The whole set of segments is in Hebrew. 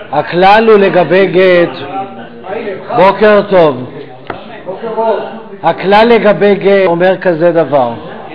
הכלל הוא לגבי גט, בוקר טוב, הכלל לגבי גט אומר כזה דבר.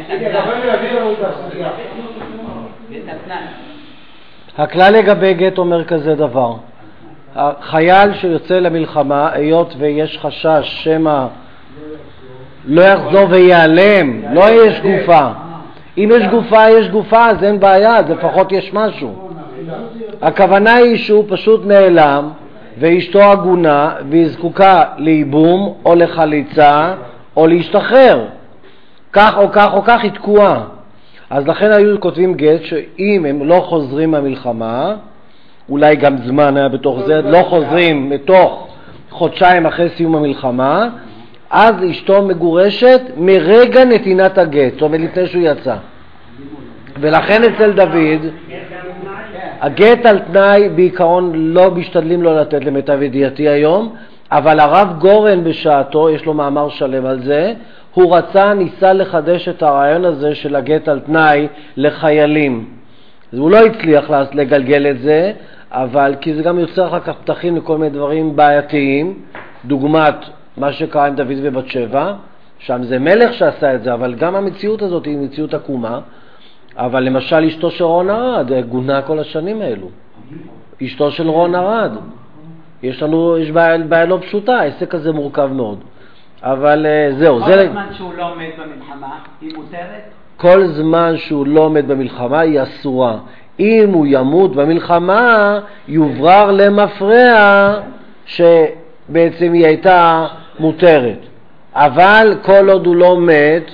הכלל לגבי גט אומר כזה דבר. החייל שיוצא למלחמה, היות ויש חשש שמה לא יחזור ויעלם, לא יש גופה. אם יש גופה, יש גופה, אז אין בעיה, אז לפחות יש משהו. הכוונה היא שהוא פשוט נעלם, ואשתו עגונה, והיא זקוקה לאיבום, או לחליצה, או להשתחרר. כך או כך או כך היא תקועה. אז לכן היו כותבים גט, שאם הם לא חוזרים מהמלחמה, אולי גם זמן היה בתוך זה, לא חוזרים מתוך חודשיים אחרי סיום המלחמה, אז אשתו מגורשת מרגע נתינת הגט, זאת אומרת לפני שהוא יצא. ולכן אצל דוד, הגט על תנאי בעיקרון לא משתדלים לא לתת למיטב ידיעתי היום, אבל הרב גורן בשעתו, יש לו מאמר שלם על זה, הוא ניסה לחדש את הרעיון הזה של הגט על תנאי לחיילים. אז הוא לא הצליח לגלגל את זה, אבל כי זה גם יוצר אחר כך פתחים לכל מיני דברים בעייתיים, דוגמת מה שקרה עם דוד ובת שבע, שם זה מלך שעשה את זה, אבל גם המציאות הזאת היא מציאות עקומה. אבל למשל אשתו של רון ארד, גונה כל השנים האלו. אשתו של רון ארד. יש בעיה לא פשוטה, העסק הזה מורכב מאוד. אבל זהו. כל הזמן שהוא לא עומד במלחמה, היא מותרת? כל זמן שהוא לא עומד במלחמה היא אסורה. אם הוא ימות במלחמה, יוברר למפרע שבעצם היא הייתה מותרת. אבל כל עוד הוא לא מת,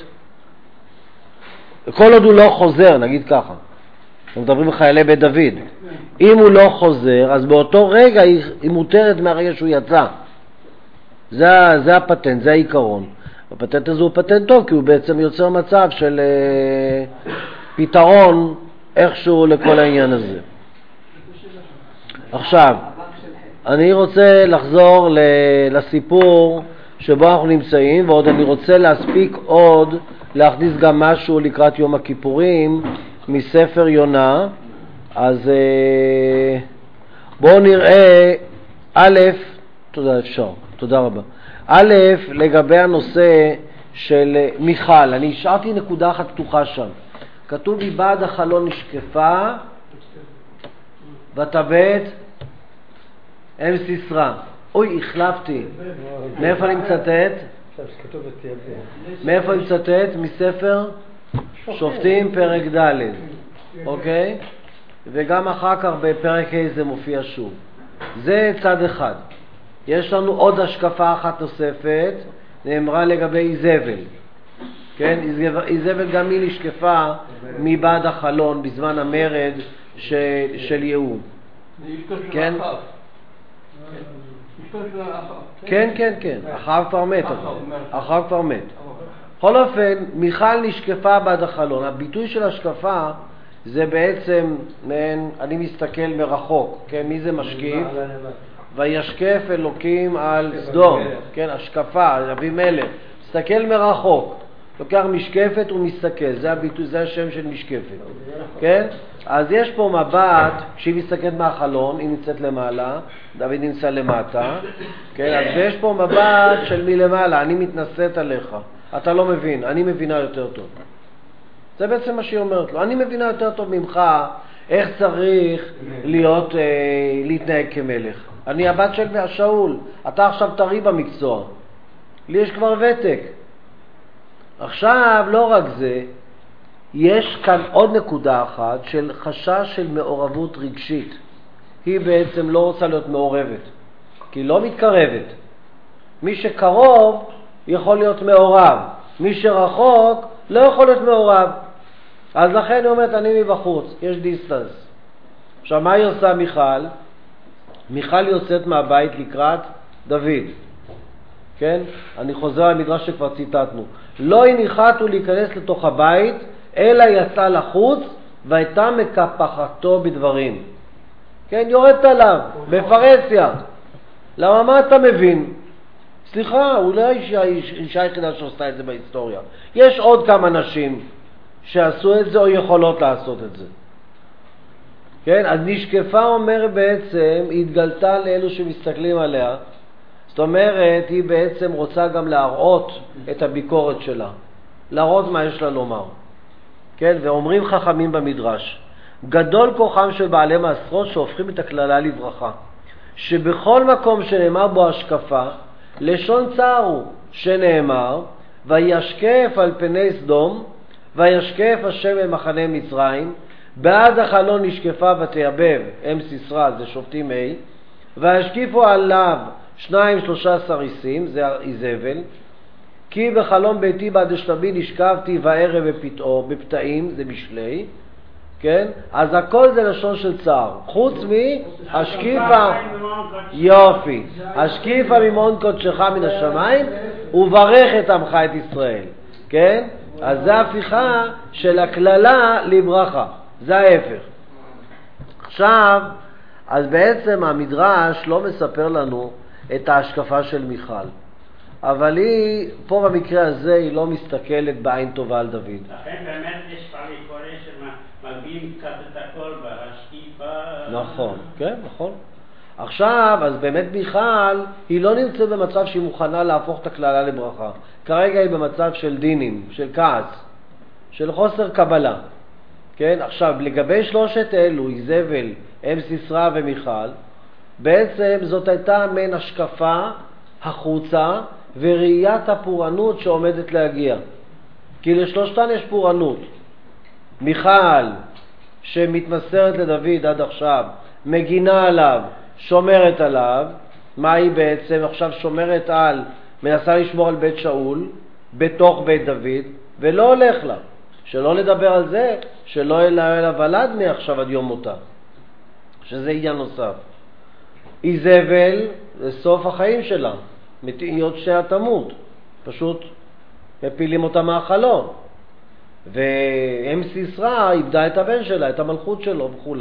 כל עוד הוא לא חוזר, נגיד ככה. אנחנו מדברים על חיילי בית דוד. אם הוא לא חוזר, אז באותו רגע היא מותרת מהרגע שהוא יצא. זה הפטנט, זה העיקרון. הפטנט הזה הוא פטנט טוב, כי הוא בעצם יוצר מצב של פתרון איכשהו לכל העניין הזה. עכשיו, אני רוצה לחזור לסיפור שבו אנחנו נמצאים, ועוד אני רוצה להספיק עוד להכניס גם משהו לקראת יום הכיפורים מספר יונה. אז בואו נראה תודה רבה. לגבי הנושא של מיכל, אני השארתי נקודה אחת פתוחה שם. כתוב מבעד החלון נשקפה ותבט אם סיסרא. אוי, החלפתי. מאיפה אני מצטט? מאיפה אני מצטט? מספר שופטים פרק ד', אוקיי? וגם אחר כך בפרק ה' זה מופיע שוב. זה צד אחד. יש לנו עוד השקפה אחת נוספת, נאמרה לגבי איזבל. כן? איזבל גם היא נשקפה מבעד החלון בזמן המרד של יהוד. כן? כן, כן, כן. אחר כבר מת. בכל אופן, מיכל נשקפה בעד החלון. הביטוי של השקפה זה בעצם, אני מסתכל מרחוק. כן, מי זה משקיף? וישקף אלוקים על סדום. כן, השקפה, אבי מלך. מסתכל מרחוק. לוקח משקפת ומסתכל. זה הביטוי, זה השם של משקפת. כן? אז יש פה מבט, כשהיא מסתכלת מהחלון, היא נמצאת למעלה, דוד נמצא למטה, כן? אז יש פה מבט של מלמעלה, אני מתנשאת עליך, אתה לא מבין, אני מבינה יותר טוב. זה בעצם מה שהיא אומרת לו, אני מבינה יותר טוב ממך איך צריך להתנהג כמלך. אני הבת של שאול, אתה עכשיו טרי במקצוע, לי יש כבר ותק. עכשיו, לא רק זה, יש כאן עוד נקודה אחת של חשש של מעורבות רגשית. היא בעצם לא רוצה להיות מעורבת, כי היא לא מתקרבת. מי שקרוב יכול להיות מעורב, מי שרחוק לא יכול להיות מעורב. אז לכן היא אומרת, אני מבחוץ, יש דיסטנס. עכשיו, מה היא עושה מיכל? מיכל יוצאת מהבית לקראת דוד. כן? אני חוזר על המדרש שכבר ציטטנו. לא הניחתו להיכנס לתוך הבית, אלא יצא לחוץ, והייתה מקפחתו בדברים. כן, יורדת עליו, בפרסיה. למה, מה אתה מבין? סליחה, אולי אישה היחידה שעושה את זה בהיסטוריה. יש עוד כמה נשים שעשו את זה או יכולות לעשות את זה. כן, אז נשקפה אומר בעצם, היא התגלתה לאלו שמסתכלים עליה. זאת אומרת, היא בעצם רוצה גם להראות את הביקורת שלה. להראות מה יש לה לומר. כן, ואומרים חכמים במדרש, גדול כוחם של בעלי מעשרות שהופכים את הכללה לברכה. שבכל מקום שנאמר בו השקפה, לשון צער הוא שנאמר, וישקף על פני סדום, וישקף השם במחנה מצרים, בעד החלון נשקפה ותייבב, אם סיסרא, זה שופטים ה', וישקיפו עליו 2-3 סריסים, זה איזבל, כי בחלום ביתי בעד השלבי נשכבתי וערב בפתאו, בפתאים, זה משלי, כן? אז הכל זה לשון של צער, חוץ מהשקיפה, יופי, השקיפה ממעון קודשך מן השמיים, וברך את עמך את ישראל, כן? אז זה ההפיכה של הכללה לברכה, זה ההפך. עכשיו, אז בעצם המדרש לא מספר לנו את ההשקפה של מיכל, אבל היא, פה במקרה הזה, היא לא מסתכלת בעין טובה על דוד. לכן באמת יש פעמים קורא שמגביעים קצת את הכל בהשקיפה. נכון, כן, נכון. עכשיו, אז באמת מיכל, היא לא נמצאת במצב שהיא מוכנה להפוך את הכללה לברכה. כרגע היא במצב של דינים, של כעס, של חוסר קבלה. כן, עכשיו, לגבי שלושת אלו, איזבל, אם סיסרא ומיכל, בעצם זאת הייתה מן השקפה החוצה וראיית הפורענות שעומדת להגיע. כי לשלושתן יש פורענות. מיכל, שמתמסרת לדוד עד עכשיו, מגינה עליו, שומרת עליו, מה היא בעצם? עכשיו שומרת על, מנסה לשמור על בית שאול, בתוך בית דוד, ולא הולך לה. שלא לדבר על זה, שלא יהיה לה ולד מעכשיו עד יום מותה. שזה עניין נוסף. איזבל, זה סוף החיים שלה. היא עוד שנייה תמות. פשוט מפילים אותה מהחלון. ואם סיסרא איבדה את הבן שלה, את המלכות שלו וכו'.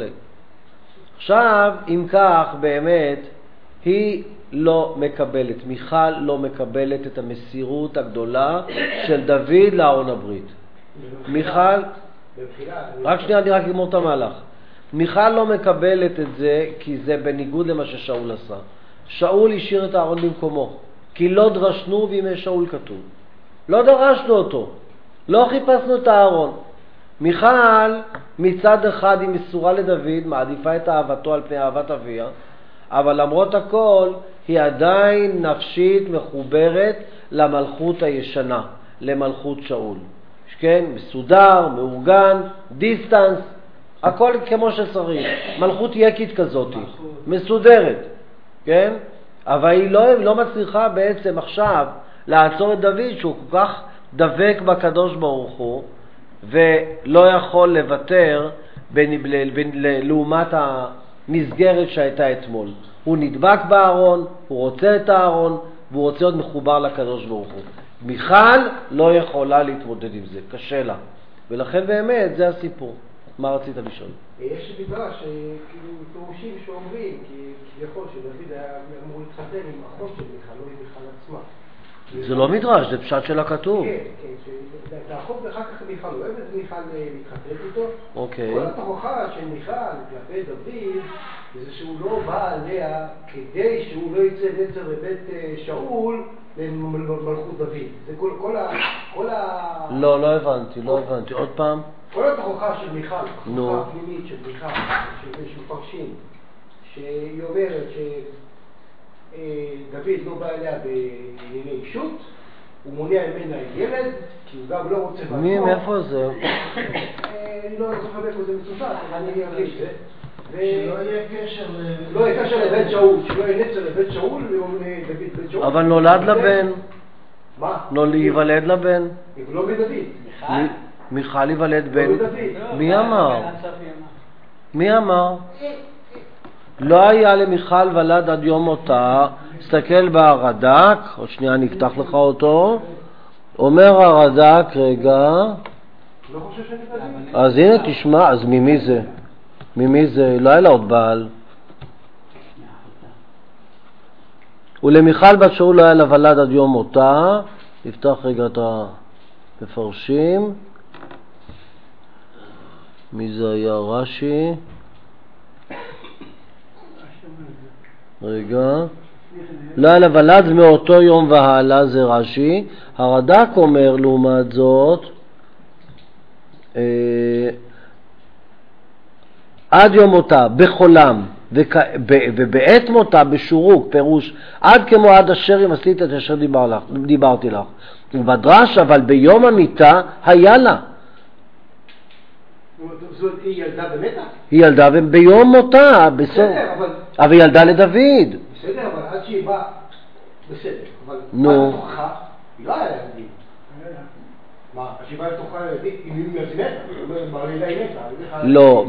עכשיו, אם כך, באמת, היא לא מקבלת, מיכל לא מקבלת את המסירות הגדולה של דוד לארון הברית. מיכל, רק שנייה, אני רק אגמור את המהלך. מיכל לא מקבלת את זה כי זה בניגוד למה ששאול עשה. שאול השאיר את הארון במקומו, כי לא דרשנו בימי שאול כתוב. לא דרשנו אותו, לא חיפשנו את הארון. מיכל מצד אחד היא מסורה לדוד, מעדיפה את אהבתו על פני אהבת אביה, אבל למרות הכל היא עדיין נפשית מחוברת למלכות הישנה, למלכות שאול. כן, מסודר, מאורגן, דיסטנס, הכל כמו שצריך. מלכות יקית כזאת, מסודרת, כן? אבל היא לא מצליחה בעצם עכשיו לעצור את דוד שהוא כל כך דבק בקדוש ברוך הוא, ולא יכול לוותר לעומת המסגרת שהייתה אתמול. הוא נדבק בארון, הוא רוצה את הארון, והוא רוצה להיות מחובר לקדוש ברוך הוא. מיכל לא יכולה להתמודד עם זה, קשה לה. ולכן באמת זה הסיפור. מה רצית לשאול? יש מדרש כאילו פירושים שאומרים כי יכול שדוד היה אמור להתחתן עם אחות של מיכל, לא עם מיכל עצמה. זה לא מדרש, זה פשט של הכתוב. כן, כן, והאחות ואחר כך מיכל, הוא אוהב את מיכל להתחתן איתו. אוקיי. כל התוכחה של מיכל כלפי דוד זה שהוא לא בא עליה כדי שהוא לא יצא נצר בבית שאול למלכות דוד. זה כל ה... לא הבנתי, עוד פעם. כל התוכחה של מיכל, התוכחה הפנימית של מיכל, שמפרשים, שהיא אומרת שדוד לא בא אליה בענייני אישות, הוא מונע ממנה ילד, כי הוא גם לא רוצה... מאיפה זה? אני לא זוכר מאיפה זה מצוטט, אבל אני ארגיש זה. שלא יהיה קשר לא יהיה קשר לבית שאול, שלא יהיה נצר לבית שאול, לדוד בית שאול. אבל נולד לבן. מה? ייוולד לבן. לא בדוד. מיכל ייוולד בן. מי אמר? מי אמר? לא היה למיכל ולד עד יום מותה. תסתכל ברד"ק, עוד שנייה אני אפתח לך אותו. אומר הרד"ק, רגע. לא חושב שאני בדוד. אז הנה תשמע, אז ממי זה? ממי זה? לא היה לה עוד בעל. ולמיכל בת שאול לא היה לה ולד עד יום מותה. נפתח רגע את המפרשים. מי זה היה? רש"י. רגע. לא היה לוולד מאותו יום והלאה, זה רש"י. הרד"ק אומר לעומת זאת, עד יום מותה, בחולם, ובעת מותה, בשורוק, פירוש, עד כמו עד אשר אם עשית את אשר דיברתי לך. ובדרש, אבל ביום המיטה, היה לה. זאת היא ילדה במתה? היא ילדה ביום מותה, בסדר. אבל היא ילדה לדוד. בסדר, אבל עד שהיא באה, בסדר. אבל נו. עד לתוכה, היא לא היה ילדים. מה, שהיא באה לתוכה ילדים, היא מתה? לא,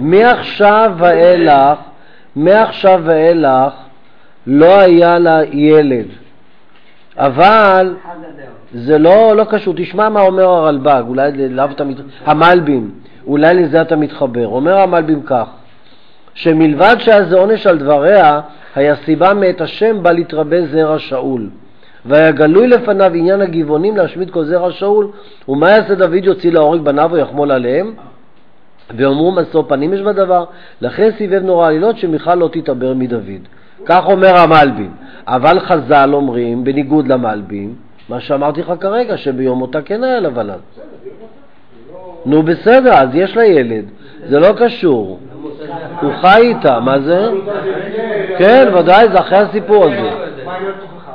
מעכשיו ואילך לא היה לה ילד. אבל זה לא קשור. תשמע מה אומר הרלב"ג, אולי המלבים, אולי לזה אתה מתחבר. אומר המלבים כך, שמלבד שהיה זה עונש על דבריה, היה סיבה מאת השם בא להתרבה זרע שאול. והיה גלוי לפניו עניין הגבעונים להשמיד כל זרע שאול, ומה יעשה דוד יוציא להורג בניו ויחמול עליהם? ואומרו משוא פנים יש בדבר, לכן סיבב נורא עלילות שמיכל לא תתעבר מדוד. כך אומר המלבים. אבל חז"ל אומרים, בניגוד למלבים, מה שאמרתי לך כרגע, שביום מותה כן היה לה ולד. נו בסדר, אז יש לה ילד, זה לא קשור. הוא חי איתה, מה זה? כן, ודאי, זה אחרי הסיפור הזה. מה עם התוכחה?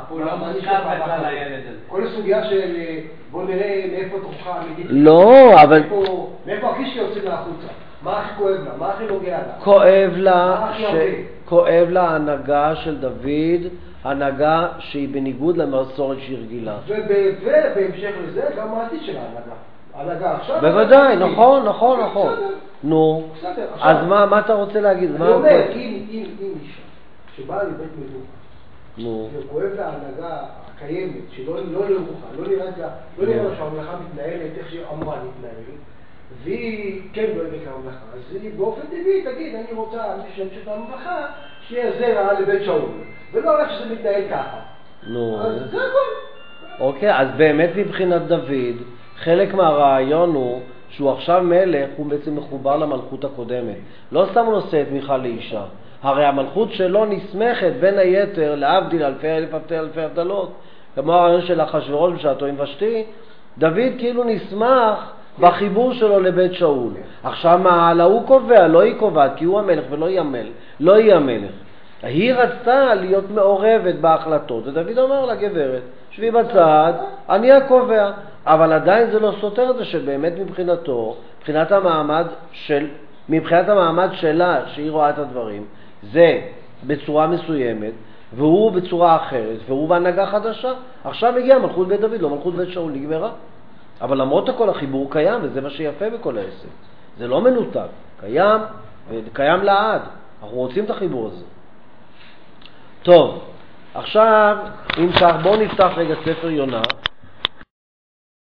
כל הסוגיה של בוא נראה מאיפה התוכחה האמיתית. לא, אבל... מאיפה הקישקע יוצאים להחוצה? מה הכי כואב לה? מה הכי נוגע לה? כואב לה ההנהגה של דוד, הנהגה שהיא בניגוד למסורת שהיא רגילה. ובהמשך לזה גם העתיד של ההנהגה עכשיו. בוודאי, נכון. נו, אז מה אתה רוצה להגיד? אני אומר, אם אישה שבאה לבית מבוכה, וכואב לה ההנהגה הקיימת, שלא לרוחה, לא נראה לה שהממלכה מתנהלת איך שהיא אמורה להתנהל, והיא כן דואגת לממלכה, אז היא באופן טבעי תגיד, אני רוצה להמשיך את הממלכה, שיהיה זרע לבית שאול, ולא איך שזה מתנהל ככה. נו. אז זה הכל. אוקיי, אז באמת מבחינת דוד, חלק מהרעיון הוא שהוא עכשיו מלך, הוא בעצם מחובר למלכות הקודמת. לא סתם הוא נושא את מיכל לאישה. הרי המלכות שלו נסמכת בין היתר להבדיל אלפי הבדלות, כמו הרעיון של אחשוורוש בשעתו עם ושתי, דוד כאילו נסמך בחיבור שלו לבית שאול. עכשיו מה, הוא קובע, לא היא קובעת, כי הוא המלך ולא היא המלך. היא רצתה להיות מעורבת בהחלטות, ודוד אומר לה, גברת, שבי בצד, אני הקובע. אבל עדיין זה לא סותר את זה שבאמת מבחינת המעמד שלה, שהיא רואה את הדברים, זה בצורה מסוימת, והוא בצורה אחרת, והוא בהנהגה חדשה. עכשיו הגיע מלכות בית דוד, לא מלכות בית שאול, נגמרה. אבל למרות הכל החיבור קיים, וזה מה שיפה בכל העסק. זה לא מנותק, קיים, וקיים לעד. אנחנו רוצים את החיבור הזה. טוב, עכשיו, אם כך, בואו נפתח רגע ספר יונה.